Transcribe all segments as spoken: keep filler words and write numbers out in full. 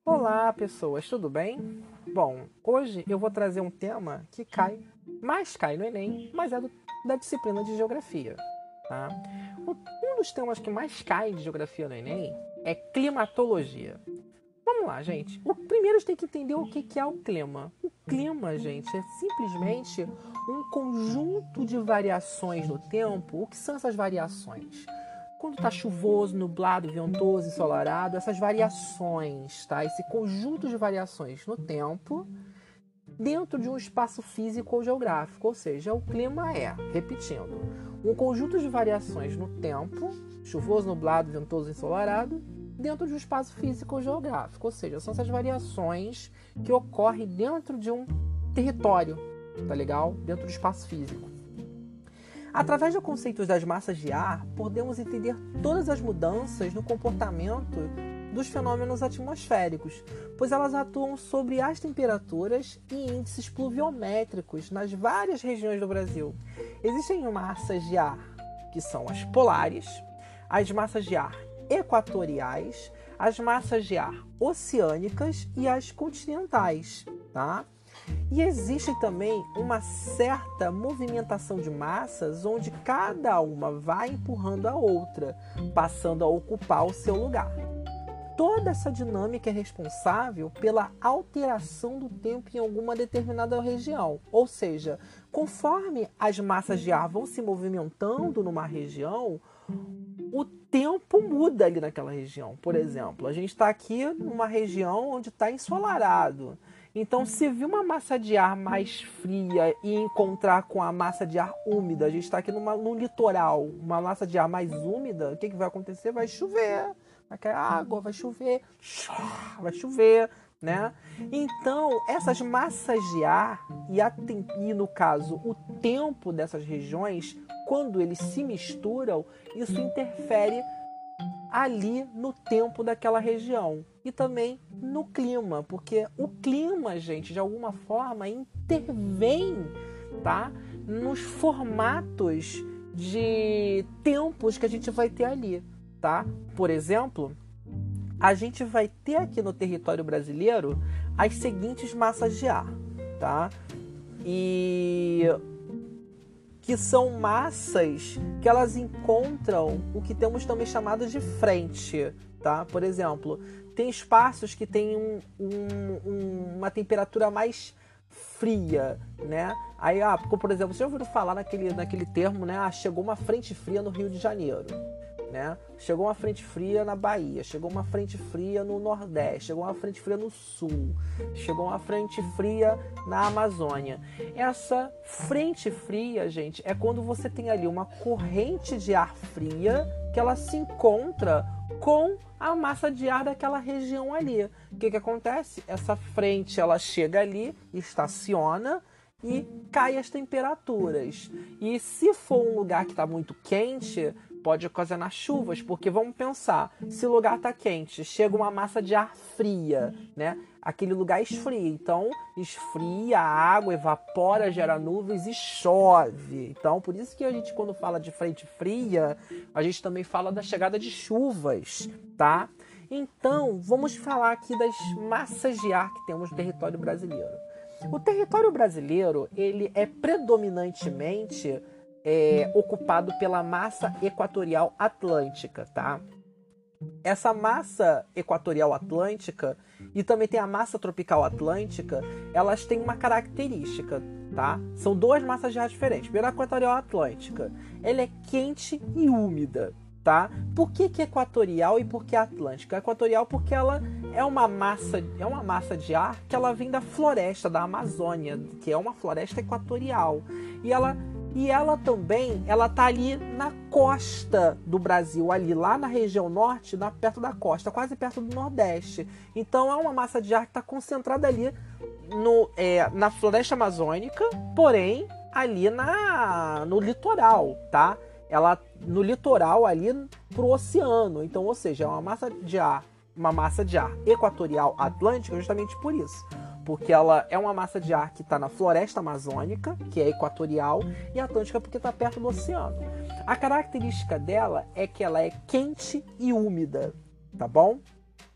Olá, pessoas, tudo bem? Bom, hoje eu vou trazer um tema que cai, mais cai no Enem, mas é do- da disciplina de Geografia, tá? O- Um dos temas que mais cai de Geografia no Enem é climatologia. Vamos lá, gente. O primeiro a gente tem que entender o que que é o clima. O clima, gente, é simplesmente um conjunto de variações no tempo. O que são essas variações? Quando está chuvoso, nublado, ventoso, ensolarado, essas variações, tá? Esse conjunto de variações no tempo dentro de um espaço físico ou geográfico. Ou seja, o clima é, repetindo, um conjunto de variações no tempo, chuvoso, nublado, ventoso, ensolarado, dentro de um espaço físico ou geográfico. Ou seja, são essas variações que ocorrem dentro de um território, tá legal? Dentro do espaço físico. Através dos conceitos das massas de ar, podemos entender todas as mudanças no comportamento dos fenômenos atmosféricos, pois elas atuam sobre as temperaturas e índices pluviométricos nas várias regiões do Brasil. Existem massas de ar que são as polares, as massas de ar equatoriais, as massas de ar oceânicas e as continentais, tá? E existe também uma certa movimentação de massas onde cada uma vai empurrando a outra, passando a ocupar o seu lugar. Toda essa dinâmica é responsável pela alteração do tempo em alguma determinada região. Ou seja, conforme as massas de ar vão se movimentando numa região, o tempo muda ali naquela região. Por exemplo, a gente está aqui numa região onde está ensolarado. Então, se vir uma massa de ar mais fria e encontrar com a massa de ar úmida, a gente está aqui numa, no litoral, uma massa de ar mais úmida, o que, que vai acontecer? Vai chover, vai cair água, vai chover, vai chover, né? Então, essas massas de ar e, a, e no caso, o tempo dessas regiões, quando eles se misturam, isso interfere ali no tempo daquela região e também no clima, porque o clima, gente, de alguma forma intervém, tá, nos formatos de tempos que a gente vai ter ali, tá? Por exemplo, a gente vai ter aqui no território brasileiro as seguintes massas de ar, tá? E que são massas que elas encontram o que temos também chamado de frente, tá? Por exemplo, tem espaços que têm um, um, uma temperatura mais fria, né? Aí, ah, por exemplo, você já ouviu falar naquele, naquele termo, né? Ah, chegou uma frente fria no Rio de Janeiro, né? Chegou uma frente fria na Bahia, chegou uma frente fria no Nordeste, chegou uma frente fria no Sul, chegou uma frente fria na Amazônia. Essa frente fria, gente, é quando você tem ali uma corrente de ar fria que ela se encontra com a massa de ar daquela região ali. O que que acontece? Essa frente, ela chega ali, estaciona e cai as temperaturas. E se for um lugar que está muito quente, pode ocasionar chuvas, porque vamos pensar, se o lugar está quente, chega uma massa de ar fria, né? Aquele lugar esfria, então esfria, a água evapora, gera nuvens e chove. Então, por isso que a gente, quando fala de frente fria, a gente também fala da chegada de chuvas, tá? Então, vamos falar aqui das massas de ar que temos no território brasileiro. O território brasileiro, ele é predominantemente é, ocupado pela massa equatorial atlântica, tá? Essa massa equatorial atlântica e também tem a massa tropical atlântica, elas têm uma característica, tá? São duas massas de ar diferentes. Primeiro, a equatorial atlântica, ela é quente e úmida, tá? Por que que é equatorial e por que atlântica? A equatorial porque ela é uma massa, é uma massa de ar que ela vem da floresta da Amazônia, que é uma floresta equatorial. E ela E ela também, ela tá ali na costa do Brasil, ali lá na região norte, na, perto da costa, quase perto do Nordeste. Então é uma massa de ar que está concentrada ali no, é, na floresta amazônica, porém ali na, no litoral, tá? Ela no litoral ali pro oceano. Então, ou seja, é uma massa de ar, uma massa de ar equatorial atlântica justamente por isso. Porque ela é uma massa de ar que está na floresta amazônica, que é equatorial, e atlântica porque está perto do oceano. A característica dela é que ela é quente e úmida, tá bom?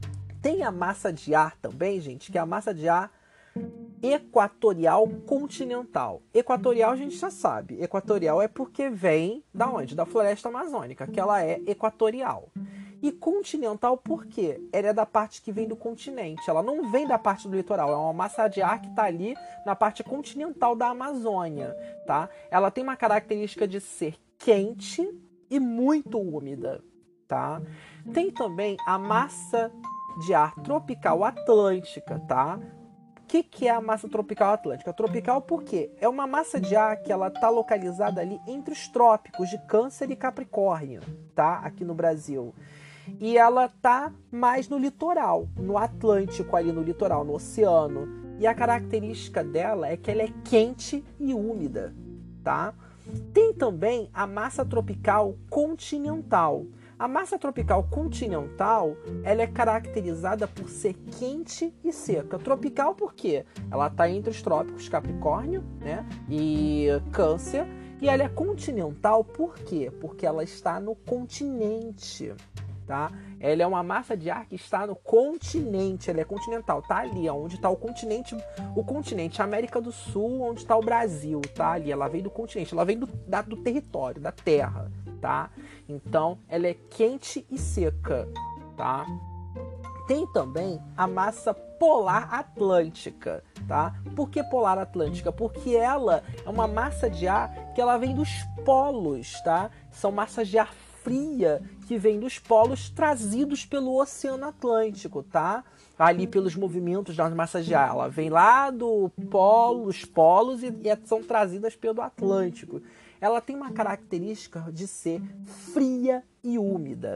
Tem a massa de ar também, gente, que é a massa de ar equatorial continental. Equatorial a gente já sabe. Equatorial é porque vem da onde? Da floresta amazônica, que ela é equatorial. E continental por quê? Ela é da parte que vem do continente. Ela não vem da parte do litoral. É uma massa de ar que está ali na parte continental da Amazônia, tá? Ela tem uma característica de ser quente e muito úmida, tá? Tem também a massa de ar tropical atlântica, tá? O que, que é a massa tropical atlântica? Tropical por quê? É uma massa de ar que ela está localizada ali entre os trópicos de Câncer e Capricórnio, tá? Aqui no Brasil. E ela tá mais no litoral, no Atlântico ali no litoral, no oceano. E a característica dela é que ela é quente e úmida, tá? Tem também a massa tropical continental. A massa tropical continental, ela é caracterizada por ser quente e seca. Tropical por quê? Ela está entre os trópicos Capricórnio, né, e Câncer. E ela é continental por quê? Porque ela está no continente. Tá? Ela é uma massa de ar que está no continente, ela é continental, tá ali, onde está o continente, o continente América do Sul, onde está o Brasil, tá ali, ela vem do continente, ela vem do, da, do território, da terra, tá? Então, ela é quente e seca, tá? Tem também a massa polar atlântica, tá? Por que polar atlântica? Porque ela é uma massa de ar que ela vem dos polos, tá? São massas de ar fria que vem dos polos trazidos pelo Oceano Atlântico, tá? Ali pelos movimentos das massas de ar. Ela vem lá do polo, os polos e, e são trazidas pelo Atlântico. Ela tem uma característica de ser fria e úmida.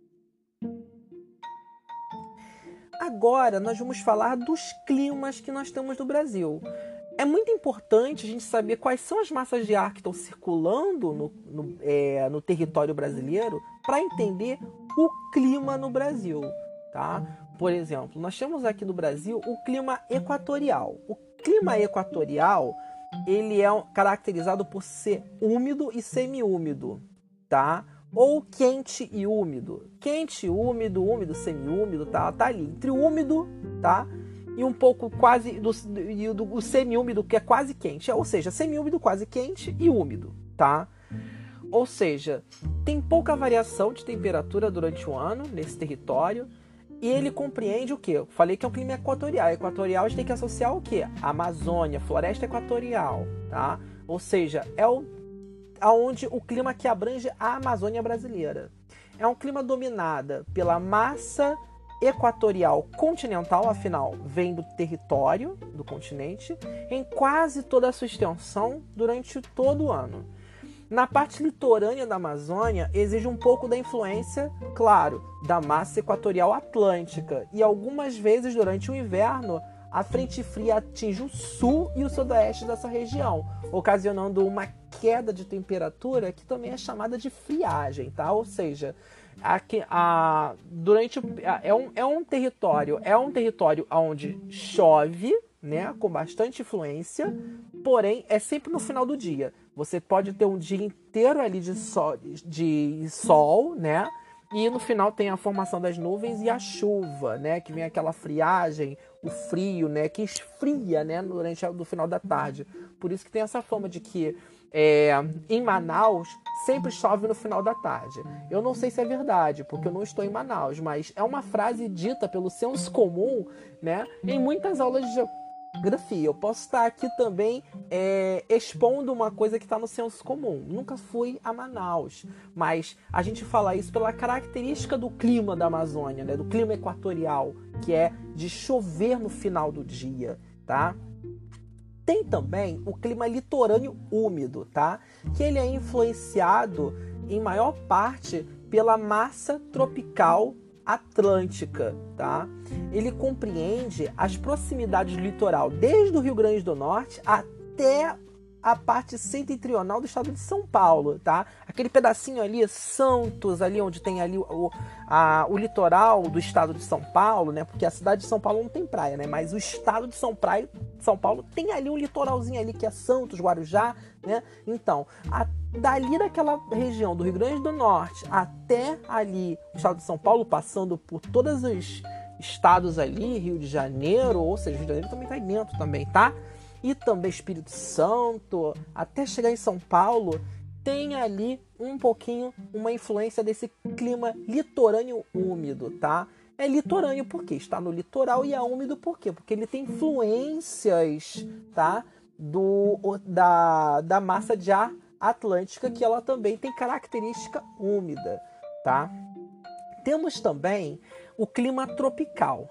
Agora nós vamos falar dos climas que nós temos no Brasil. É muito importante a gente saber quais são as massas de ar que estão circulando no, no, é, no território brasileiro para entender o clima no Brasil, tá? Por exemplo, nós temos aqui no Brasil o clima equatorial. O clima equatorial, ele é caracterizado por ser úmido e semiúmido, tá? Ou quente e úmido. Quente, úmido, úmido, semiúmido, tá? Tá ali entre o úmido, tá? E um pouco quase do, do, do, do semi-úmido, que é quase quente. Ou seja, semi-úmido, quase quente e úmido, tá? Ou seja, tem pouca variação de temperatura durante o ano nesse território. E ele compreende o quê? Eu falei que é um clima equatorial. Equatorial a gente tem que associar o quê? A Amazônia, floresta equatorial, tá? Ou seja, é o, aonde o clima que abrange a Amazônia brasileira. É um clima dominado pela massa equatorial continental, afinal, vem do território do continente, em quase toda a sua extensão durante todo o ano. Na parte litorânea da Amazônia, exige um pouco da influência, claro, da massa equatorial atlântica, e algumas vezes durante o inverno, a frente fria atinge o sul e o sudoeste dessa região, ocasionando uma queda de temperatura que também é chamada de friagem, tá? Ou seja, Aqui, a, durante a, é, um, é um território é um território onde chove, né, com bastante influência, porém é sempre no final do dia. Você pode ter um dia inteiro ali de sol, de sol, né, e no final tem a formação das nuvens e a chuva, né, que vem aquela friagem, o frio, né, que esfria, né, durante o final da tarde. Por isso que tem essa fama de que É, em Manaus sempre chove no final da tarde. Eu não sei se é verdade, porque eu não estou em Manaus, mas é uma frase dita pelo senso comum, né, em muitas aulas de geografia. Eu posso estar aqui também é, expondo uma coisa que está no senso comum. Nunca fui a Manaus, mas a gente fala isso pela característica do clima da Amazônia, né, do clima equatorial, que é de chover no final do dia, tá? Tem também o clima litorâneo úmido, tá? Que ele é influenciado em maior parte pela massa tropical atlântica, tá? Ele compreende as proximidades do litoral, desde o Rio Grande do Norte até a parte setentrional do estado de São Paulo, tá? Aquele pedacinho ali, Santos, ali onde tem ali o, a, o litoral do estado de São Paulo, né? Porque a cidade de São Paulo não tem praia, né? Mas o estado de São, praia, São Paulo tem ali um litoralzinho ali que é Santos, Guarujá, né? Então, a, dali daquela região do Rio Grande do Norte até ali o estado de São Paulo, passando por todas as estados ali, Rio de Janeiro, ou seja, Rio de Janeiro também está aí dentro também, tá? E também Espírito Santo, até chegar em São Paulo, tem ali um pouquinho uma influência desse clima litorâneo úmido, tá? É litorâneo porque está no litoral e é úmido por quê? Porque ele tem influências, tá? Do, da, da massa de ar atlântica, que ela também tem característica úmida, tá? Temos também o clima tropical.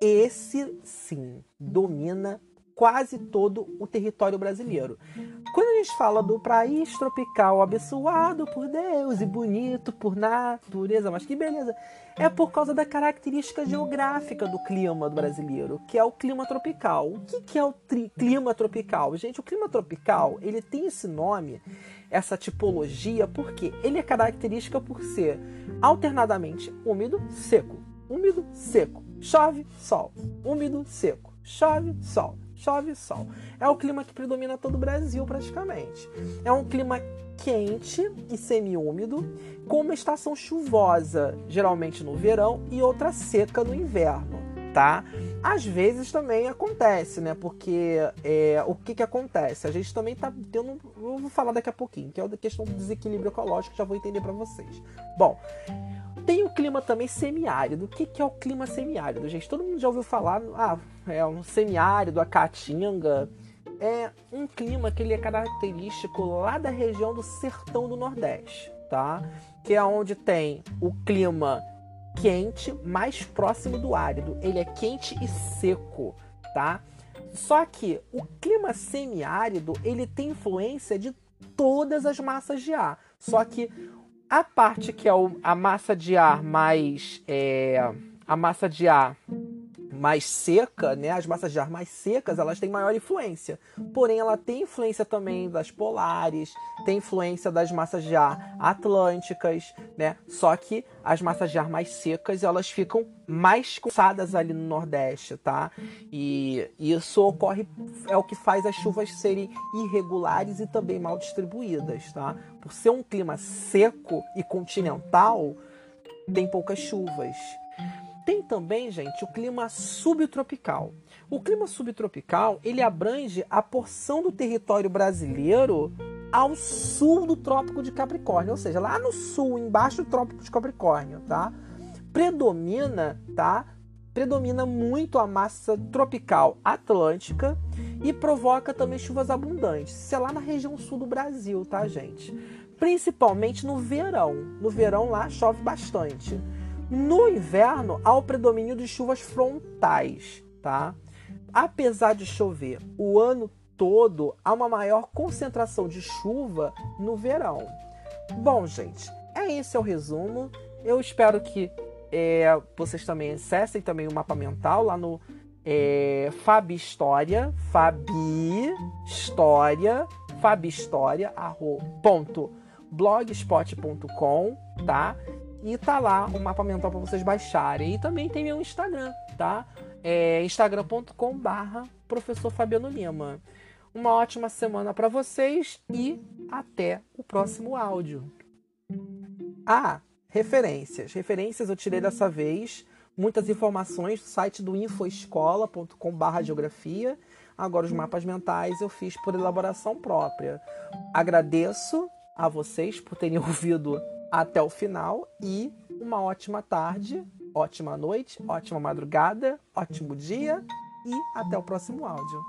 Esse, sim, domina quase todo o território brasileiro. Quando a gente fala do país tropical abençoado por Deus e bonito por natureza, mas que beleza, é por causa da característica geográfica do clima do brasileiro, que é o clima tropical. O que, que é o tri- clima tropical? Gente, o clima tropical, ele tem esse nome, essa tipologia, porque ele é característica por ser alternadamente úmido, seco, úmido, seco, chove, sol, úmido, seco, chove, sol, chove, sol. É o clima que predomina todo o Brasil praticamente. É um clima quente e semiúmido, com uma estação chuvosa, geralmente no verão, e outra seca no inverno, tá? Às vezes também acontece, né? Porque é, o que que acontece? A gente também tá tendo... Eu vou falar daqui a pouquinho, que é a questão do desequilíbrio ecológico, já vou entender para vocês. Bom, tem o clima também semiárido. O que que é o clima semiárido, gente? Todo mundo já ouviu falar... Ah, é um semiárido, a caatinga... É um clima que ele é característico lá da região do sertão do Nordeste, tá? Que é onde tem o clima quente mais próximo do árido. Ele é quente e seco, tá? Só que o clima semiárido, ele tem influência de todas as massas de ar. Só que a parte que é a massa de ar mais... É, a massa de ar... mais seca, né? As massas de ar mais secas, elas têm maior influência. Porém, ela tem influência também das polares, tem influência das massas de ar atlânticas, né? Só que as massas de ar mais secas, elas ficam mais concentradas ali no Nordeste, tá? E isso ocorre, é o que faz as chuvas serem irregulares e também mal distribuídas, tá? Por ser um clima seco e continental, tem poucas chuvas. Tem também, gente, o clima subtropical. O clima subtropical, ele abrange a porção do território brasileiro ao sul do Trópico de Capricórnio, ou seja, lá no sul, embaixo do Trópico de Capricórnio, tá? Predomina, tá? Predomina muito a massa tropical atlântica e provoca também chuvas abundantes. Isso é lá na região sul do Brasil, tá, gente? Principalmente no verão. No verão lá chove bastante. No inverno, há o predomínio de chuvas frontais, tá? Apesar de chover o ano todo, há uma maior concentração de chuva no verão. Bom, gente, é esse é o resumo. Eu espero que é, vocês também acessem também o mapa mental lá no é, Fabi História, Fabi História, Fabi História, arro, ponto, blogspot ponto com, tá? E tá lá o mapa mental para vocês baixarem. E também tem meu Instagram, tá? É instagram ponto com barra professor Fabiano Lima. Uma ótima semana para vocês e até o próximo áudio. Ah, referências. Referências eu tirei dessa vez muitas informações do site do infoescola ponto com barra geografia. Agora os mapas mentais eu fiz por elaboração própria. Agradeço a vocês por terem ouvido até o final e uma ótima tarde, ótima noite, ótima madrugada, ótimo dia e até o próximo áudio.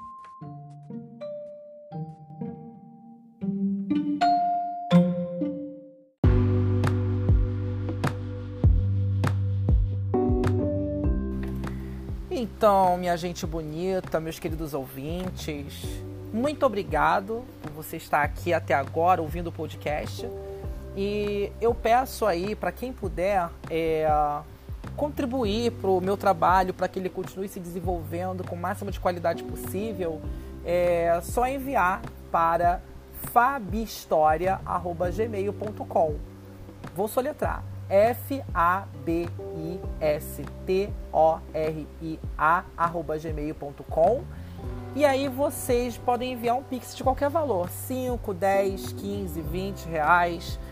Então, minha gente bonita, meus queridos ouvintes, muito obrigado por você estar aqui até agora ouvindo o podcast. E eu peço aí para quem puder é, contribuir para o meu trabalho, para que ele continue se desenvolvendo com o máximo de qualidade possível, é só enviar para fabistoria arroba gmail ponto com. Vou soletrar. F A B I S T O R I A arroba gmail ponto com. E aí vocês podem enviar um pix de qualquer valor, cinco, dez, quinze, vinte reais.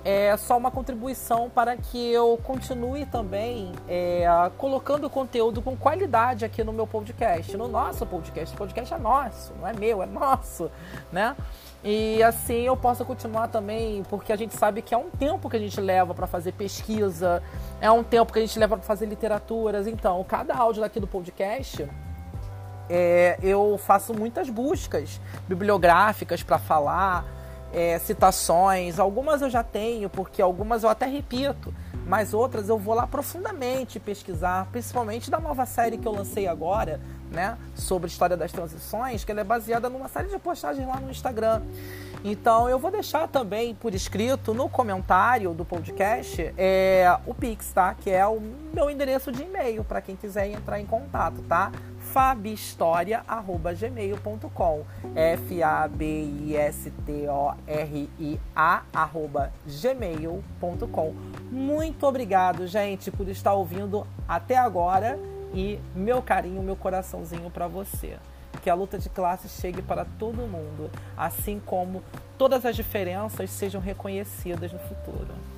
é só uma contribuição para que eu continue também é, colocando conteúdo com qualidade aqui no meu podcast, no nosso podcast. O podcast é nosso, não é meu, é nosso, né? E assim eu posso continuar também, porque a gente sabe que é um tempo que a gente leva para fazer pesquisa, é um tempo que a gente leva para fazer literaturas. Então, cada áudio daqui do podcast, é, eu faço muitas buscas bibliográficas para falar, é, citações. Algumas eu já tenho, porque algumas eu até repito, mas outras eu vou lá profundamente pesquisar, principalmente da nova série que eu lancei agora, né, sobre a história das transições, que ela é baseada numa série de postagens lá no Instagram. Então eu vou deixar também por escrito no comentário do podcast é, o Pix, tá? Que é o meu endereço de e-mail para quem quiser entrar em contato, tá? fabistoria arroba gmail ponto com, F A B I S T O R I A arroba gmail ponto com. Muito obrigado, gente, por estar ouvindo até agora, e meu carinho, meu coraçãozinho para você. Que a luta de classes chegue para todo mundo, assim como todas as diferenças sejam reconhecidas no futuro.